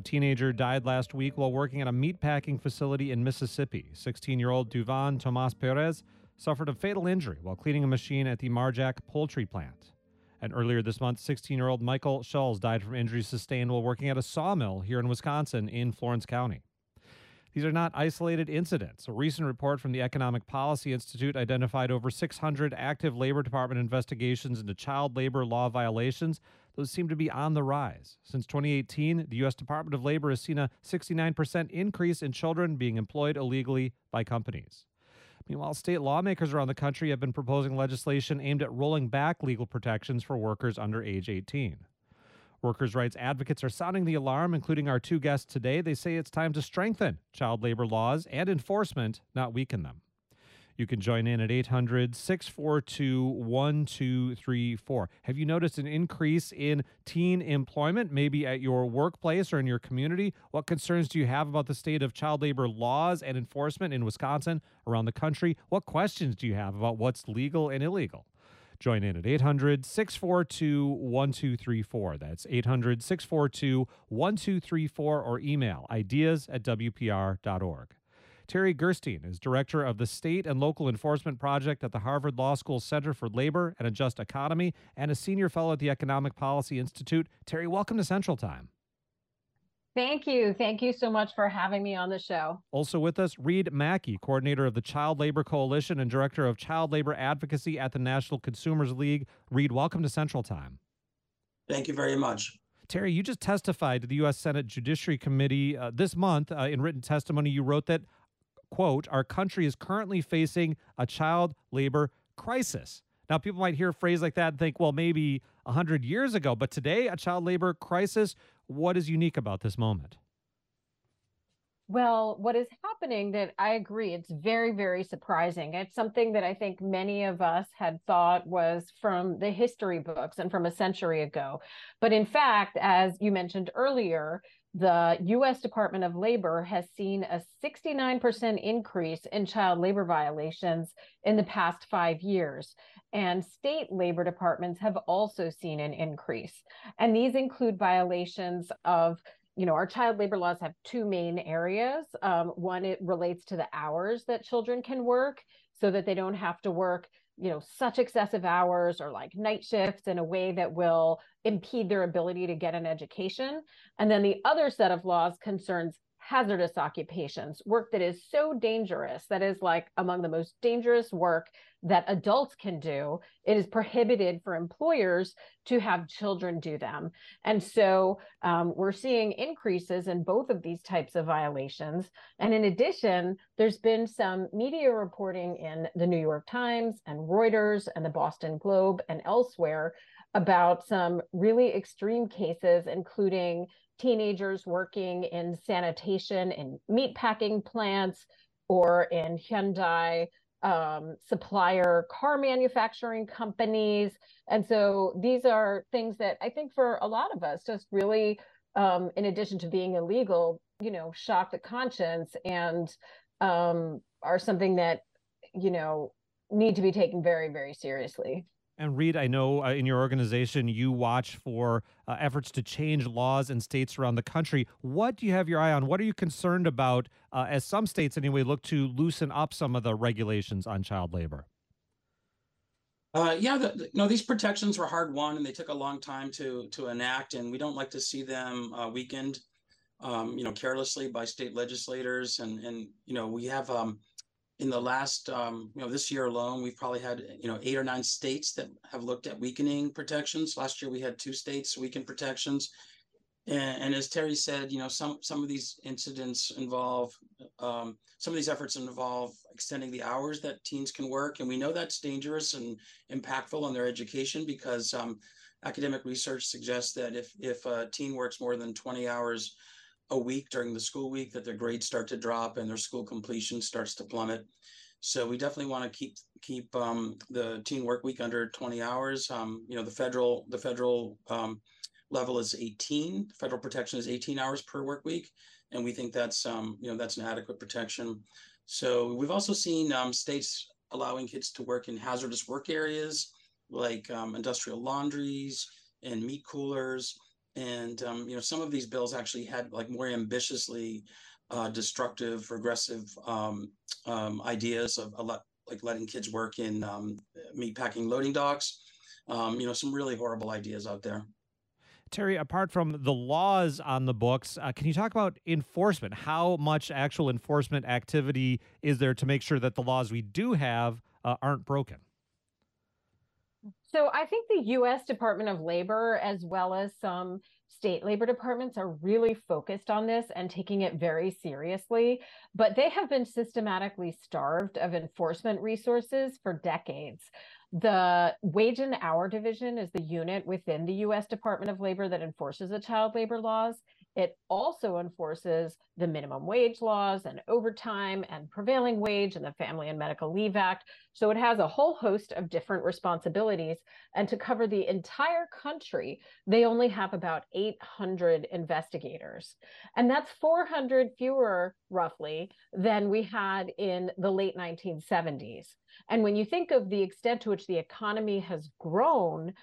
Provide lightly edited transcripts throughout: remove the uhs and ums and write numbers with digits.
A teenager died last week while working at a meatpacking facility in Mississippi. 16-year-old Duvan Tomas Perez suffered a fatal injury while cleaning a machine at the Marjack poultry plant. And earlier this month, 16-year-old Michael Schulz died from injuries sustained while working at a sawmill here in Wisconsin in Florence County. These are not isolated incidents. A recent report from the Economic Policy Institute identified over 600 active Labor Department investigations into child labor law violations. Those seem to be on the rise. Since 2018, the U.S. Department of Labor has seen a 69% increase in children being employed illegally by companies. Meanwhile, state lawmakers around the country have been proposing legislation aimed at rolling back legal protections for workers under age 18. Workers' rights advocates are sounding the alarm, including our two guests today. They say it's time to strengthen child labor laws and enforcement, not weaken them. You can join in at 800-642-1234. Have you noticed an increase in teen employment, maybe at your workplace or in your community? What concerns do you have about the state of child labor laws and enforcement in Wisconsin, around the country? What questions do you have about what's legal and illegal? Join in at 800-642-1234. That's 800-642-1234 or email ideas@wpr.org. Terry Gerstein is director of the State and Local Enforcement Project at the Harvard Law School Center for Labor and a Just Economy and a senior fellow at the Economic Policy Institute. Terry, welcome to Central Time. Thank you. Thank you so much for having me on the show. Also with us, Reed Mackey, coordinator of the Child Labor Coalition and director of child labor advocacy at the National Consumers League. Reed, welcome to Central Time. Thank you very much. Terry, you just testified to the U.S. Senate Judiciary Committee this month. In written testimony, you wrote that, quote, our country is currently facing a child labor crisis. Now, people might hear a phrase like that and think, well, maybe 100 years ago, but today, a child labor crisis. What is unique about this moment? Well, what is happening that I agree, it's very, very surprising. It's something that I think many of us had thought was from the history books and from a century ago. But in fact, as you mentioned earlier, the U.S. Department of Labor has seen a 69% increase in child labor violations in the past 5 years. And state labor departments have also seen an increase. And these include violations of, our child labor laws have two main areas. One, it relates to the hours that children can work so that they don't have to work such excessive hours or like night shifts in a way that will impede their ability to get an education. And then the other set of laws concerns hazardous occupations, work that is so dangerous, that is like among the most dangerous work that adults can do. It is prohibited for employers to have children do them. And so we're seeing increases in both of these types of violations. And in addition, there's been some media reporting in the New York Times and Reuters and the Boston Globe and elsewhere about some really extreme cases, including teenagers working in sanitation in meatpacking plants or in Hyundai supplier car manufacturing companies. And so these are things that I think for a lot of us just really, in addition to being illegal, shock the conscience and are something that, need to be taken very, very seriously. And Reed, I know in your organization, you watch for efforts to change laws in states around the country. What do you have your eye on? What are you concerned about as some states anyway look to loosen up some of the regulations on child labor? These protections were hard won and they took a long time to enact, and we don't like to see them weakened, carelessly by state legislators. And we have in the last, this year alone, we've probably had, 8 or 9 states that have looked at weakening protections. Last year, we had 2 states weaken protections. And as Terry said, some of these incidents involve, some of these efforts involve extending the hours that teens can work. And we know that's dangerous and impactful on their education because academic research suggests that if a teen works more than 20 hours a week during the school week, that their grades start to drop and their school completion starts to plummet. So we definitely want to keep the teen work week under 20 hours. The federal level is 18. Federal protection is 18 hours per work week, and we think that's that's an adequate protection. So we've also seen states allowing kids to work in hazardous work areas like industrial laundries and meat coolers. And some of these bills actually had like more ambitiously destructive, regressive ideas of like letting kids work in meatpacking loading docks. Some really horrible ideas out there. Terry, apart from the laws on the books, can you talk about enforcement? How much actual enforcement activity is there to make sure that the laws we do have aren't broken? So I think the US Department of Labor, as well as some state labor departments, are really focused on this and taking it very seriously. But they have been systematically starved of enforcement resources for decades. The Wage and Hour Division is the unit within the US Department of Labor that enforces the child labor laws. It also enforces the minimum wage laws and overtime and prevailing wage and the Family and Medical Leave Act. So it has a whole host of different responsibilities. And to cover the entire country, they only have about 800 investigators. And that's 400 fewer, roughly, than we had in the late 1970s. And when you think of the extent to which the economy has grown,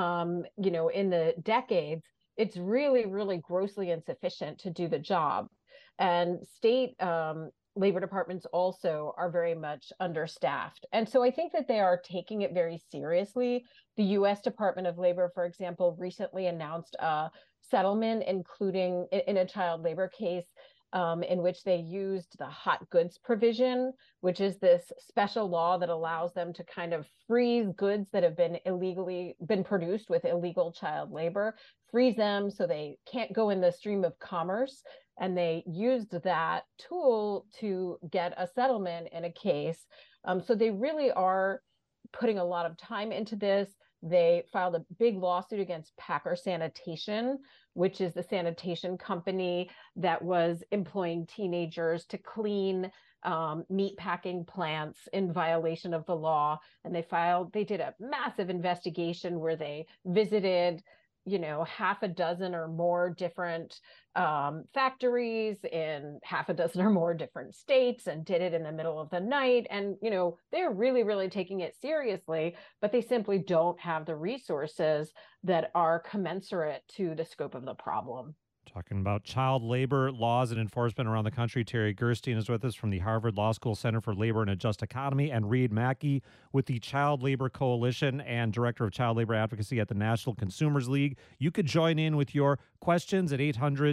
in the decades, it's really, really grossly insufficient to do the job. And state labor departments also are very much understaffed. And so I think that they are taking it very seriously. The US Department of Labor, for example, recently announced a settlement, including in a child labor case, in which they used the hot goods provision, which is this special law that allows them to kind of freeze goods that have been produced with illegal child labor, freeze them so they can't go in the stream of commerce. And they used that tool to get a settlement in a case. So they really are putting a lot of time into this. They filed a big lawsuit against Packer Sanitation, which is the sanitation company that was employing teenagers to clean meat packing plants in violation of the law. And they did a massive investigation where they visited half a dozen or more different factories in half a dozen or more different states, and did it in the middle of the night. And they're really, really taking it seriously, but they simply don't have the resources that are commensurate to the scope of the problem. Talking about child labor laws and enforcement around the country, Terry Gerstein is with us from the Harvard Law School Center for Labor and a Just Economy, and Reed Mackey with the Child Labor Coalition and Director of Child Labor Advocacy at the National Consumers League. You could join in with your questions at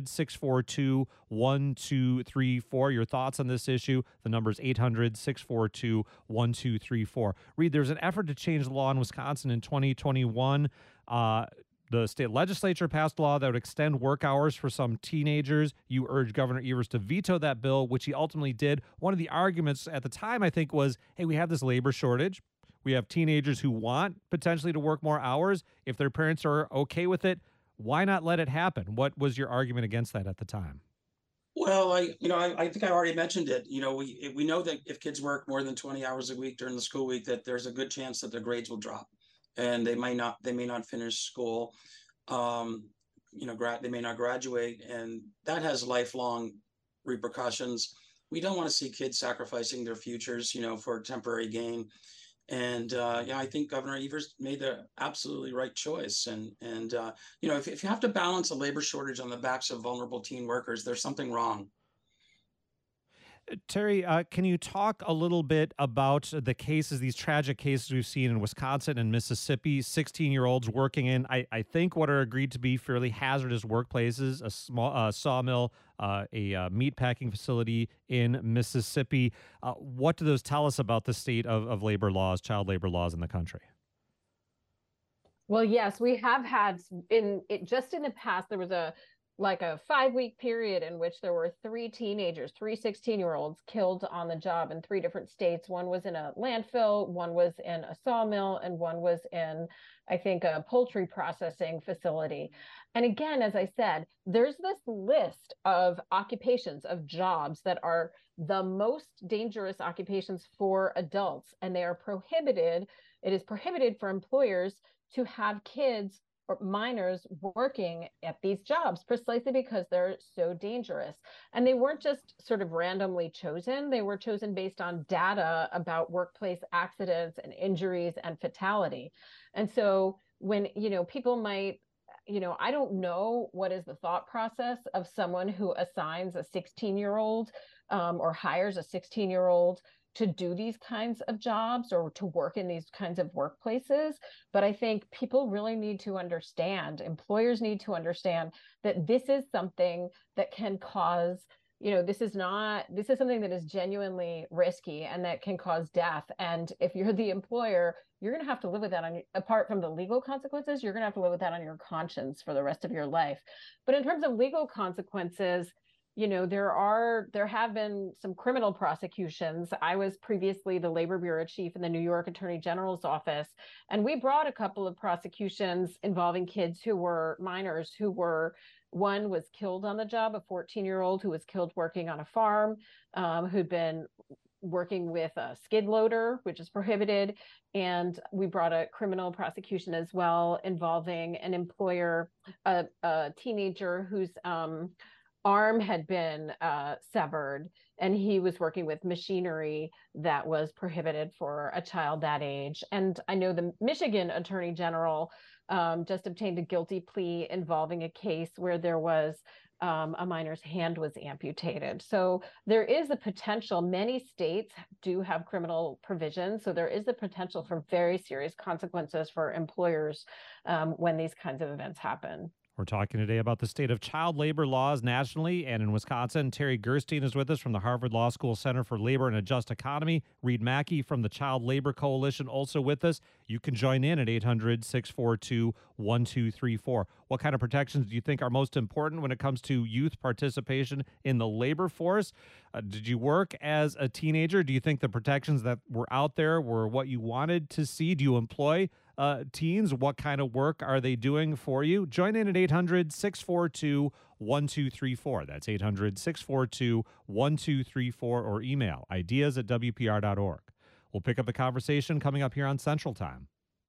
800-642-1234. Your thoughts on this issue. The number is 800-642-1234. Reed, there's an effort to change the law in Wisconsin in 2021. The state legislature passed a law that would extend work hours for some teenagers. You urged Governor Evers to veto that bill, which he ultimately did. One of the arguments at the time, I think, was, hey, we have this labor shortage. We have teenagers who want potentially to work more hours. If their parents are okay with it, why not let it happen? What was your argument against that at the time? Well, I think I already mentioned it. We know that if kids work more than 20 hours a week during the school week, that there's a good chance that their grades will drop, and they may not finish school. They may not graduate, and that has lifelong repercussions. We don't want to see kids sacrificing their futures, for temporary gain. And I think Governor Evers made the absolutely right choice. And if you have to balance a labor shortage on the backs of vulnerable teen workers, there's something wrong. Terry, can you talk a little bit about the cases, these tragic cases we've seen in Wisconsin and Mississippi, 16-year-olds working in, I think, what are agreed to be fairly hazardous workplaces, a small sawmill, a meatpacking facility in Mississippi. What do those tell us about the state of labor laws, child labor laws in the country? Well, yes, we have had just in the past, there was a 5-week period in which there were three 16-year-olds killed on the job in 3 different states. One was in a landfill, one was in a sawmill, and one was in, I think, a poultry processing facility. And again, as I said, there's this list of occupations, of jobs that are the most dangerous occupations for adults, and they are prohibited. It is prohibited for employers to have kids or minors working at these jobs, precisely because they're so dangerous. And they weren't just sort of randomly chosen. They were chosen based on data about workplace accidents and injuries and fatality. And so when, people might, I don't know what is the thought process of someone who assigns a 16-year-old or hires a 16-year-old to do these kinds of jobs or to work in these kinds of workplaces. But I think people really need to understand, employers need to understand that this is something that can cause, this is something that is genuinely risky and that can cause death. And if you're the employer, you're going to have to live with that apart from the legal consequences, you're going to have to live with that on your conscience for the rest of your life. But in terms of legal consequences, there have been some criminal prosecutions. I was previously the labor bureau chief in the New York Attorney General's office, and we brought a couple of prosecutions involving kids who were minors one was killed on the job, a 14-year-old who was killed working on a farm, who'd been working with a skid loader, which is prohibited. And we brought a criminal prosecution as well involving an employer, a teenager whose arm had been severed, and he was working with machinery that was prohibited for a child that age. And I know the Michigan Attorney General just obtained a guilty plea involving a case where there was a minor's hand was amputated. So there is the potential. Many states do have criminal provisions. So there is the potential for very serious consequences for employers when these kinds of events happen. We're talking today about the state of child labor laws nationally and in Wisconsin. Terry Gerstein is with us from the Harvard Law School Center for Labor and a Just Economy. Reed Mackey from the Child Labor Coalition also with us. You can join in at 800-642-1234. What kind of protections do you think are most important when it comes to youth participation in the labor force? Did you work as a teenager? Do you think the protections that were out there were what you wanted to see? Do you employ teens? What kind of work are they doing for you? Join in at 800-642-1234. That's 800-642-1234 or email ideas@wpr.org. We'll pick up the conversation coming up here on Central Time.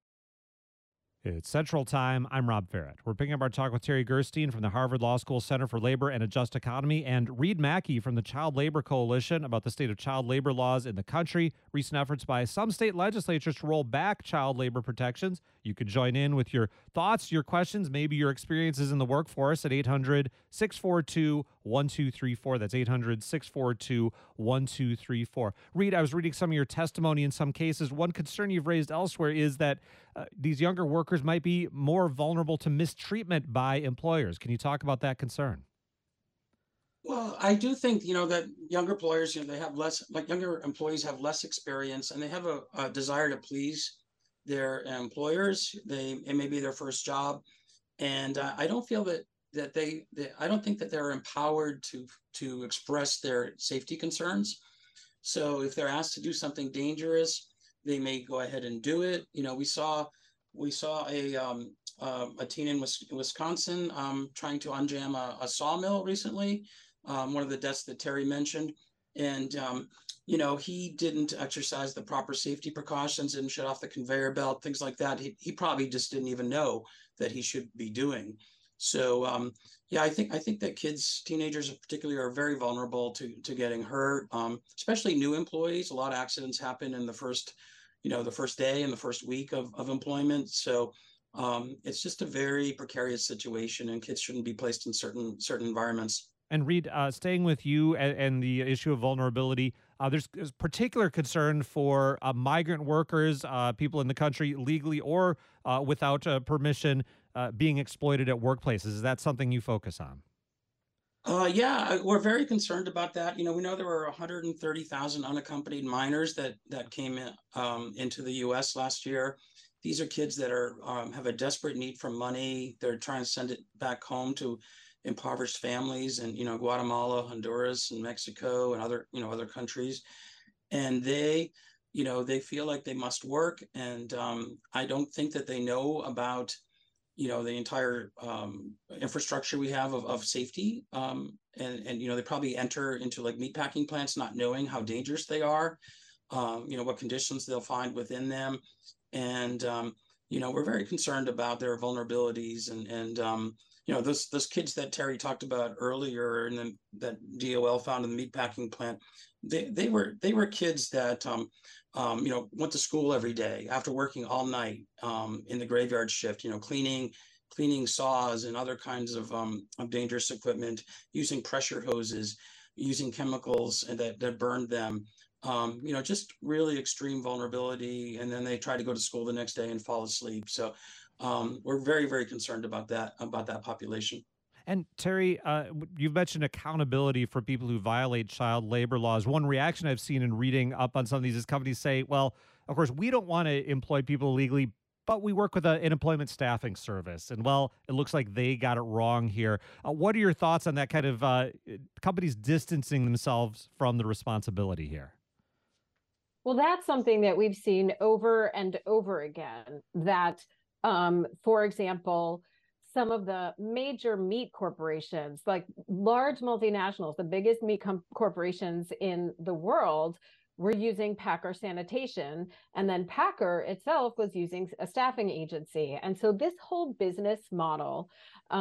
It's Central Time. I'm Rob Farrett. We're picking up our talk with Terry Gerstein from the Harvard Law School Center for Labor and a Just Economy and Reed Mackey from the Child Labor Coalition about the state of child labor laws in the country, recent efforts by some state legislatures to roll back child labor protections. You can join in with your thoughts, your questions, maybe your experiences in the workforce at 800-642-1234. That's 800-642-1234. Reed, I was reading some of your testimony in some cases. One concern you've raised elsewhere is that these younger workers might be more vulnerable to mistreatment by employers. Can you talk about that concern? Well, I do think, that younger employers, they have younger employees have less experience and they have a desire to please their employers. It may be their first job. And I don't feel I don't think that they're empowered to express their safety concerns. So if they're asked to do something dangerous, they may go ahead and do it. We saw a teen in Wisconsin trying to unjam a sawmill recently, one of the deaths that Terry mentioned. And, he didn't exercise the proper safety precautions, didn't shut off the conveyor belt, things like that. He probably just didn't even know that he should be doing. So, I think that teenagers particularly, are very vulnerable to getting hurt, especially new employees. A lot of accidents happen in the first day and the first week of employment. So it's just a very precarious situation, and kids shouldn't be placed in certain environments. And Reed, staying with you and the issue of vulnerability, there's particular concern for migrant workers, people in the country legally or without permission, being exploited at workplaces. Is that something you focus on? We're very concerned about that. We know there were 130,000 unaccompanied minors that came into the U.S. last year. These are kids that have a desperate need for money. They're trying to send it back home to impoverished families in Guatemala, Honduras, and Mexico, and other countries. And they feel like they must work, and I don't think that they know about the entire infrastructure we have of safety. And they probably enter into like meatpacking plants not knowing how dangerous they are, what conditions they'll find within them. And, we're very concerned about their vulnerabilities and those kids that Terry talked about earlier and that DOL found in the meatpacking plant, they were kids that, went to school every day after working all night in the graveyard shift, cleaning cleaning saws and other kinds of dangerous equipment, using pressure hoses, using chemicals and that burned them. Just really extreme vulnerability. And then they try to go to school the next day and fall asleep. So we're very, very concerned about that population. And Terry, you've mentioned accountability for people who violate child labor laws. One reaction I've seen in reading up on some of these is companies say, well, of course, we don't want to employ people illegally, but we work with an employment staffing service. And well, it looks like they got it wrong here. What are your thoughts on that kind of companies distancing themselves from the responsibility here? Well, that's something that we've seen over and over again, that, for example, some of the major meat corporations, like large multinationals, the biggest meat corporations in the world, were using Packer Sanitation, and then Packer itself was using a staffing agency. And so this whole business model,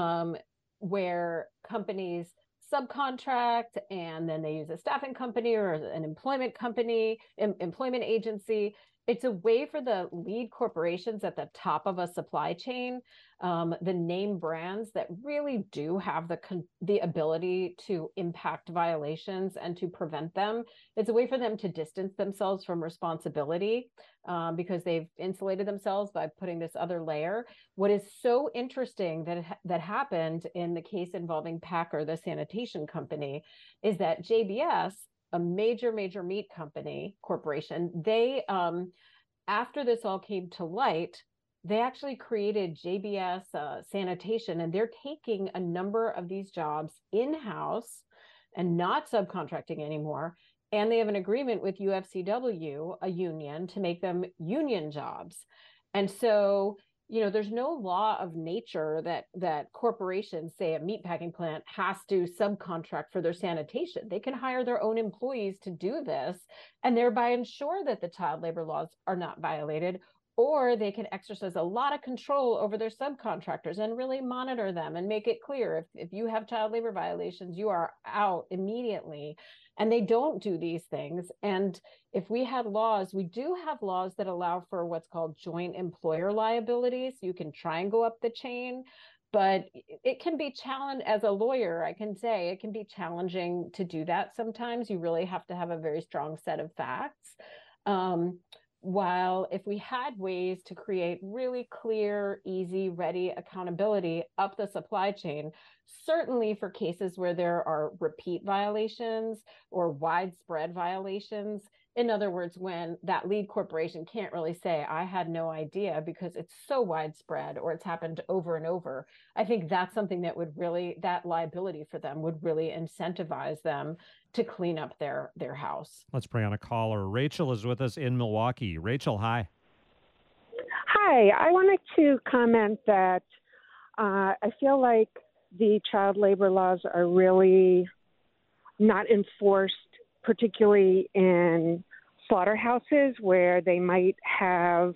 where companies subcontract and then they use a staffing company or an employment agency, it's a way for the lead corporations at the top of a supply chain, the name brands that really do have the ability to impact violations and to prevent them. It's a way for them to distance themselves from responsibility, because they've insulated themselves by putting this other layer. What is so interesting that happened in the case involving Packer, the sanitation company, is that JBS, a major meat corporation, they, after this all came to light, they actually created JBS Sanitation, and they're taking a number of these jobs in-house and not subcontracting anymore. And they have an agreement with UFCW, a union, to make them union jobs. And so, there's no law of nature that corporations, say a meatpacking plant, has to subcontract for their sanitation. They can hire their own employees to do this and thereby ensure that the child labor laws are not violated, or they can exercise a lot of control over their subcontractors and really monitor them and make it clear if you have child labor violations, you are out immediately. And they don't do these things. And if we had laws, we do have laws that allow for what's called joint employer liability. So you can try and go up the chain, but it can be challenged. As a lawyer, I can say it can be challenging to do that sometimes. You really have to have a very strong set of facts. While if we had ways to create really clear, easy, ready accountability up the supply chain, certainly for cases where there are repeat violations or widespread violations, in other words, when that lead corporation can't really say, I had no idea because it's so widespread or it's happened over and over, I think that's something that that liability for them would really incentivize them to clean up their house. Let's bring on a caller. Rachel is with us in Milwaukee. Rachel, hi. Hi. I wanted to comment that I feel like the child labor laws are really not enforced, particularly in slaughterhouses where they might have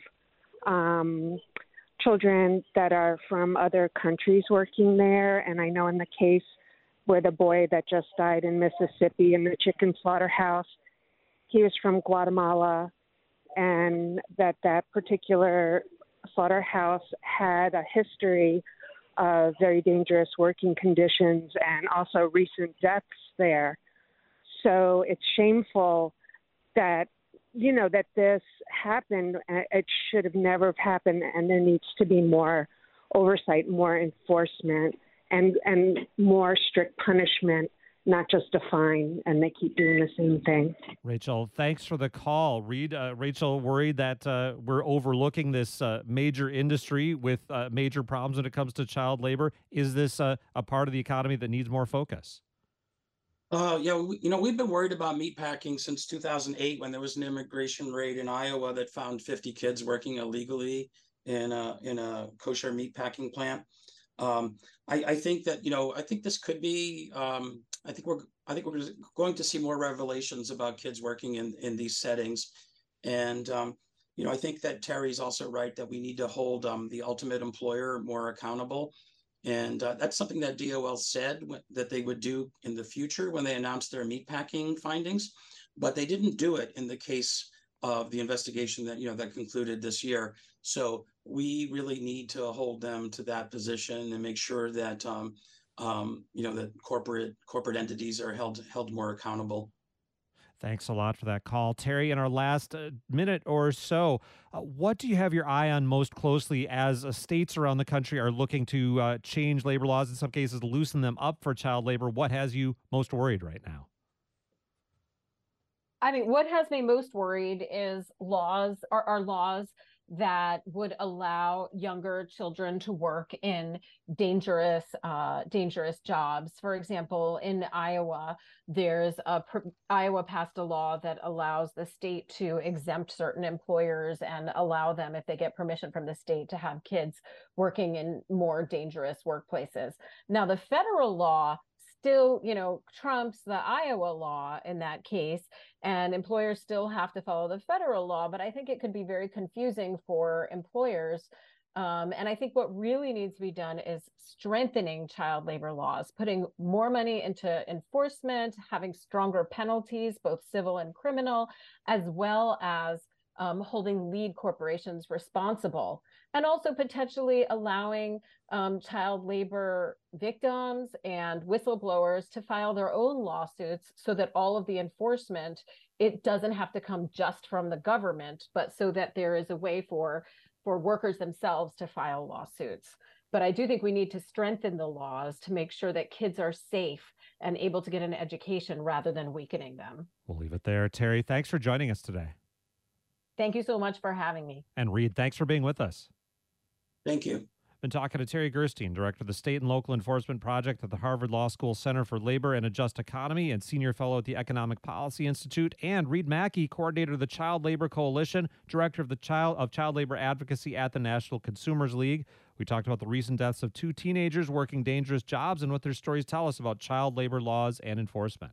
children that are from other countries working there. And I know in the case where the boy that just died in Mississippi in the chicken slaughterhouse, he was from Guatemala, and that particular slaughterhouse had a history of very dangerous working conditions and also recent deaths there. So it's shameful that, that this happened. It should have never have happened, and there needs to be more oversight, more enforcement, and more strict punishment, not just a fine, and they keep doing the same thing. Rachel, thanks for the call. Rachel worried that we're overlooking this major industry with major problems when it comes to child labor. Is this a part of the economy that needs more focus? We've been worried about meatpacking since 2008 when there was an immigration raid in Iowa that found 50 kids working illegally in a kosher meatpacking plant. I think that, I think this could be, I think we're going to see more revelations about kids working in these settings. And, I think that Terry's also right that we need to hold the ultimate employer more accountable. And that's something that DOL said that they would do in the future when they announced their meatpacking findings, but they didn't do it in the case of the investigation that, that concluded this year. So we really need to hold them to that position and make sure that, that corporate entities are held more accountable. Thanks a lot for that call, Terry. In our last minute or so, what do you have your eye on most closely as states around the country are looking to change labor laws, in some cases loosen them up for child labor? What has you most worried right now? I mean, what has me most worried is are laws that would allow younger children to work in dangerous jobs. For example, in Iowa, Iowa passed a law that allows the state to exempt certain employers and allow them, if they get permission from the state, to have kids working in more dangerous workplaces. Now, the federal law still, trumps the Iowa law in that case, and employers still have to follow the federal law. But I think it could be very confusing for employers. And I think what really needs to be done is strengthening child labor laws, putting more money into enforcement, having stronger penalties, both civil and criminal, as well as holding lead corporations responsible, and also potentially allowing child labor victims and whistleblowers to file their own lawsuits, so that all of the enforcement, it doesn't have to come just from the government, but so that there is a way for workers themselves to file lawsuits. But I do think we need to strengthen the laws to make sure that kids are safe and able to get an education rather than weakening them. We'll leave it there. Terry, thanks for joining us today. Thank you so much for having me. And Reed, thanks for being with us. Thank you. Been talking to Terry Gerstein, Director of the State and Local Enforcement Project at the Harvard Law School Center for Labor and a Just Economy and Senior Fellow at the Economic Policy Institute, and Reed Mackey, Coordinator of the Child Labor Coalition, Director of Child Labor Advocacy at the National Consumers League. We talked about the recent deaths of 2 teenagers working dangerous jobs and what their stories tell us about child labor laws and enforcement.